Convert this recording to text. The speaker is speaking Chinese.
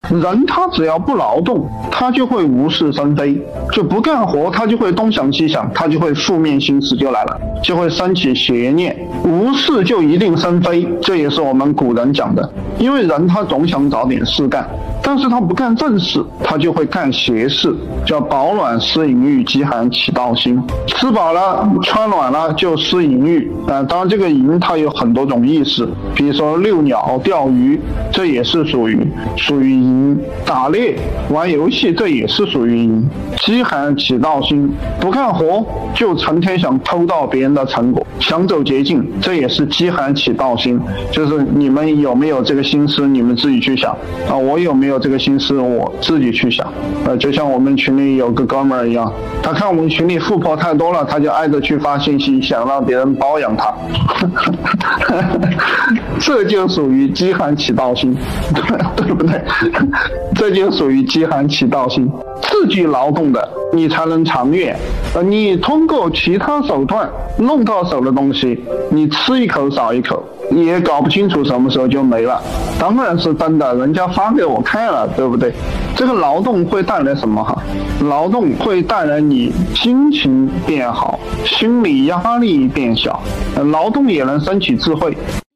人他只要不劳动，他就会无事生非，就不干活，他就会东想西想，他就会负面心思就来了，就会生起邪念。无事就一定生非，这也是我们古人讲的。因为人他总想找点事干，但是他不干正事，他就会干邪事，叫饱暖思淫欲，饥寒起盗心。吃饱了穿暖了就思淫欲，当然这个淫它有很多种意思，比如说遛鸟钓鱼，这也是属于淫。打猎玩游戏，这也是属于淫。饥寒起盗心，不干活就成天想偷盗别人的成果，想走捷径，这也是饥寒起盗心。就是你们有没有这个心思，你们自己去想啊。我有没有这个心思，我自己去想。就像我们群里有个哥们儿一样，他看我们群里富婆太多了，他就挨着去发信息，想让别人包养他。这就属于饥寒起盗心，对不对？这就属于饥寒起盗心。自己劳动的你才能长远，你通过其他手段弄到手的东西，你吃一口少一口，也搞不清楚什么时候就没了。当然是真的，人家发给我看了，对不对？这个劳动会带来什么哈？劳动会带来你心情变好，心理压力变小，劳动也能升起智慧。